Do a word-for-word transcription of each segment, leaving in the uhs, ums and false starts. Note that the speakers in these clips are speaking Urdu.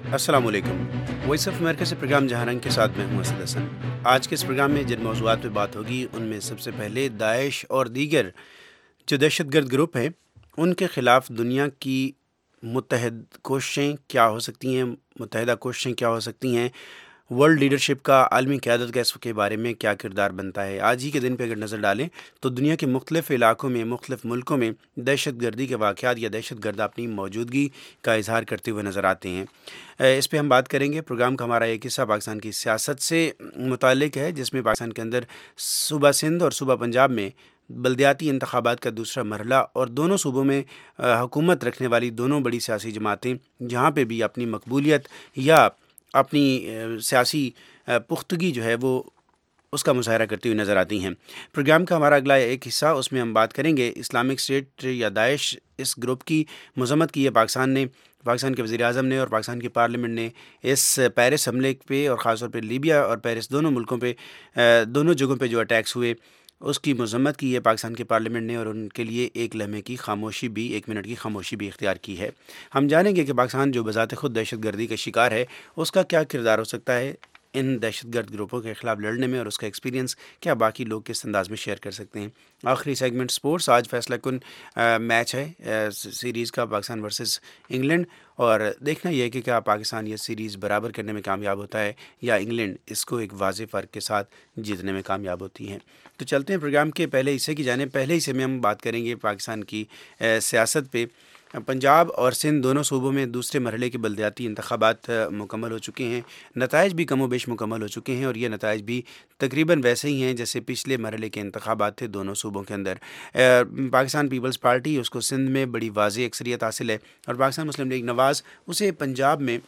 السلام علیکم۔ وائس آف امریکہ سے پروگرام جہاں رنگ کے ساتھ میں ہوں اسد حسن۔ آج کے اس پروگرام میں جن موضوعات پہ بات ہوگی ان میں سب سے پہلے داعش اور دیگر جو دہشت گرد گروپ ہیں ان کے خلاف دنیا کی متحد کوششیں کیا ہو سکتی ہیں، متحدہ کوششیں کیا ہو سکتی ہیں، ورلڈ لیڈرشپ کا، عالمی قیادت کا اس کے بارے میں کیا کردار بنتا ہے۔ آج ہی کے دن پہ اگر نظر ڈالیں تو دنیا کے مختلف علاقوں میں، مختلف ملکوں میں دہشت گردی کے واقعات یا دہشت گرد اپنی موجودگی کا اظہار کرتے ہوئے نظر آتے ہیں۔ اس پہ ہم بات کریں گے۔ پروگرام کا ہمارا ایک حصہ پاکستان کی سیاست سے متعلق ہے، جس میں پاکستان کے اندر صوبہ سندھ اور صوبہ پنجاب میں بلدیاتی انتخابات کا دوسرا مرحلہ اور دونوں صوبوں میں حکومت رکھنے والی دونوں بڑی سیاسی جماعتیں جہاں پہ بھی اپنی مقبولیت یا اپنی سیاسی پختگی جو ہے وہ اس کا مظاہرہ کرتی ہوئی نظر آتی ہیں۔ پروگرام کا ہمارا اگلا ایک حصہ، اس میں ہم بات کریں گے اسلامک اسٹیٹ یا داعش اس گروپ کی مذمت کی ہے پاکستان نے، پاکستان کے وزیر اعظم نے اور پاکستان کی پارلیمنٹ نے اس پیرس حملے پہ، اور خاص طور پہ لیبیا اور پیرس دونوں ملکوں پہ، دونوں جگہوں پہ جو اٹیکس ہوئے اس کی مذمت کی ہے پاکستان کی پارلیمنٹ نے، اور ان کے لیے ایک لمحے کی خاموشی بھی، ایک منٹ کی خاموشی بھی اختیار کی ہے۔ ہم جانیں گے کہ پاکستان جو بذات خود دہشت گردی کا شکار ہے اس کا کیا کردار ہو سکتا ہے ان دہشت گرد گروپوں کے خلاف لڑنے میں، اور اس کا ایکسپیرینس کیا باقی لوگ کس انداز میں شیئر کر سکتے ہیں۔ آخری سیگمنٹ سپورٹس، آج فیصلہ کن میچ ہے سیریز کا، پاکستان ورسز انگلینڈ، اور دیکھنا یہ ہے کہ کیا پاکستان یہ سیریز برابر کرنے میں کامیاب ہوتا ہے یا انگلینڈ اس کو ایک واضح فرق کے ساتھ جیتنے میں کامیاب ہوتی ہے۔ تو چلتے ہیں پروگرام کے پہلے حصے کی جانب۔ پہلے حصے میں ہم بات کریں گے پاکستان کی سیاست پہ۔ پنجاب اور سندھ دونوں صوبوں میں دوسرے مرحلے کے بلدیاتی انتخابات مکمل ہو چکے ہیں، نتائج بھی کم و بیش مکمل ہو چکے ہیں، اور یہ نتائج بھی تقریباً ویسے ہی ہیں جیسے پچھلے مرحلے کے انتخابات تھے دونوں صوبوں کے اندر۔ پاکستان پیپلز پارٹی اس کو سندھ میں بڑی واضح اکثریت حاصل ہے، اور پاکستان مسلم لیگ نواز اسے پنجاب میں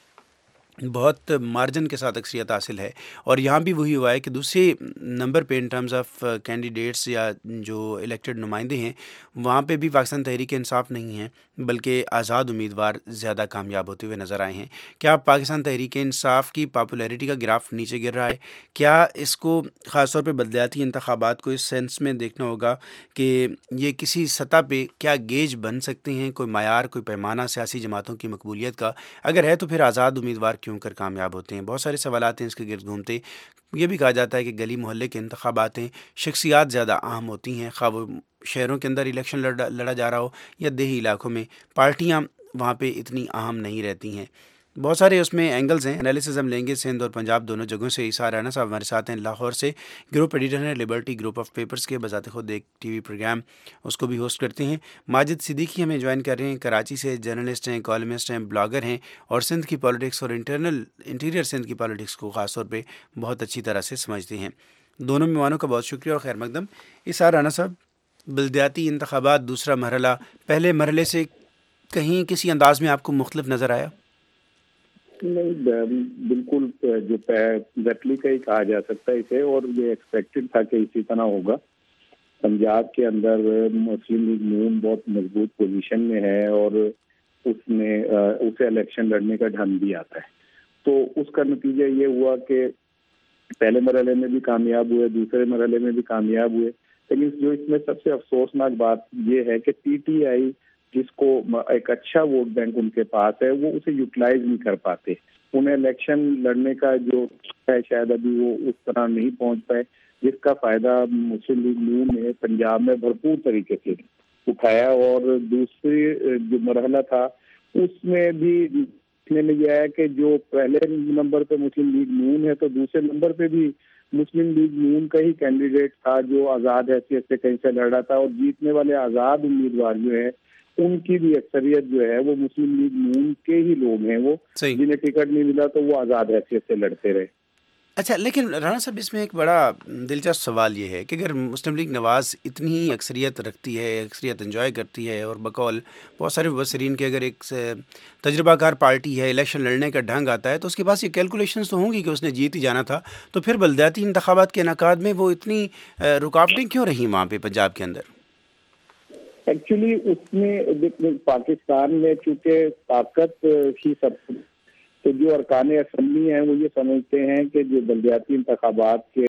بہت مارجن کے ساتھ اکثریت حاصل ہے، اور یہاں بھی وہی ہوا ہے کہ دوسرے نمبر پہ ان ٹرمز آف کینڈیڈیٹس یا جو الیکٹڈ نمائندے ہیں وہاں پہ بھی پاکستان تحریک انصاف نہیں ہیں، بلکہ آزاد امیدوار زیادہ کامیاب ہوتے ہوئے نظر آئے ہیں۔ کیا پاکستان تحریک انصاف کی پاپولیرٹی کا گراف نیچے گر رہا ہے؟ کیا اس کو خاص طور پہ بلدیاتی انتخابات کو اس سینس میں دیکھنا ہوگا کہ یہ کسی سطح پہ کیا گیج بن سکتے ہیں، کوئی معیار، کوئی پیمانہ سیاسی جماعتوں کی مقبولیت کا؟ اگر ہے تو پھر آزاد امیدوار کیوں کر کامیاب ہوتے ہیں؟ بہت سارے سوالات ہیں اس کے گرد گھومتے۔ یہ بھی کہا جاتا ہے کہ گلی محلے کے انتخابات ہیں، شخصیات زیادہ اہم ہوتی ہیں، خواہ وہ شہروں کے اندر الیکشن لڑا لڑا جا رہا ہو یا دیہی علاقوں میں، پارٹیاں وہاں پہ اتنی اہم نہیں رہتی ہیں۔ بہت سارے اس میں اینگلز ہیں، انالیسز ہم لیں گے سندھ اور پنجاب دونوں جگہوں سے۔ عیسیٰ رانا صاحب ہمارے ساتھ ہیں لاہور سے، گروپ ایڈیٹر ہیں لبرٹی گروپ آف پیپرز کے، بذات خود ایک ٹی وی پروگرام اس کو بھی ہوسٹ کرتے ہیں۔ ماجد صدیقی ہمیں جوائن کر رہے ہیں، کراچی سے جرنلسٹ ہیں، کالمسٹ ہیں، بلاگر ہیں، اور سندھ کی پالیٹکس اور انٹرنل انٹیریئر سندھ کی پالیٹکس کو خاص طور پہ بہت اچھی طرح سے سمجھتے ہیں۔ دونوں مہمانوں کا بہت شکریہ اور خیر مقدم۔ عیسیٰ رانا صاحب، بلدیاتی انتخابات دوسرا مرحلہ پہلے مرحلے سے کہیں کسی انداز میں آپ کو مختلف نظر آیا؟ نہیں، بالکل جو ریپلیکا ہی کہا جا سکتا ہے اسے، اور یہ ایکسپیکٹڈ تھا کہ اسی طرح ہوگا۔ پنجاب کے اندر مسلم لیگ نون بہت مضبوط پوزیشن میں ہے، اور اس میں اسے الیکشن لڑنے کا ڈھنگ بھی آتا ہے، تو اس کا نتیجہ یہ ہوا کہ پہلے مرحلے میں بھی کامیاب ہوئے، دوسرے مرحلے میں بھی کامیاب ہوئے۔ لیکن جو اس میں سب سے افسوسناک بات یہ ہے کہ پی ٹی آئی جس کو ایک اچھا ووٹ بینک ان کے پاس ہے، وہ اسے یوٹیلائز نہیں کر پاتے۔ انہیں الیکشن لڑنے کا جو ہے شاید ابھی وہ اس طرح نہیں پہنچ پائے، جس کا فائدہ مسلم لیگ نون نے پنجاب میں بھرپور طریقے سے اٹھایا۔ اور دوسری جو مرحلہ تھا اس میں بھی دیکھنے میں یہ آیا کہ جو پہلے نمبر پہ مسلم لیگ نون ہے، تو دوسرے نمبر پہ بھی مسلم لیگ نون کا ہی کینڈیڈیٹ تھا جو آزاد حیثیت سے کہیں سے لڑ رہا تھا، اور جیتنے والے آزاد امیدوار جو ہے ان کی بھی اکثریت جو ہے وہ مسلم لیگ نون کے ہی لوگ ہیں، وہ جنہیں ٹکٹ نہیں ملا تو وہ آزاد حیثیت سے لڑتے رہے۔ اچھا، لیکن رانا صاحب اس میں ایک بڑا دلچسپ سوال یہ ہے کہ اگر مسلم لیگ نواز اتنی ہی اکثریت رکھتی ہے، اکثریت انجوائے کرتی ہے، اور بقول بہت سارے مبصرین کے اگر ایک تجربہ کار پارٹی ہے، الیکشن لڑنے کا ڈھنگ آتا ہے، تو اس کے پاس یہ کیلکولیشنز تو ہوں گی کہ اس نے جیت ہی جانا تھا، تو پھر بلدیاتی انتخابات کے انعقاد میں وہ اتنی رکاوٹیں کیوں رہیں وہاں پہ پنجاب کے اندر؟ ایکچولی اس میں پاکستان میں چونکہ طاقت ہی سب، تو جو ارکان اسمبلی ہیں وہ یہ سمجھتے ہیں کہ جو بلدیاتی انتخابات کے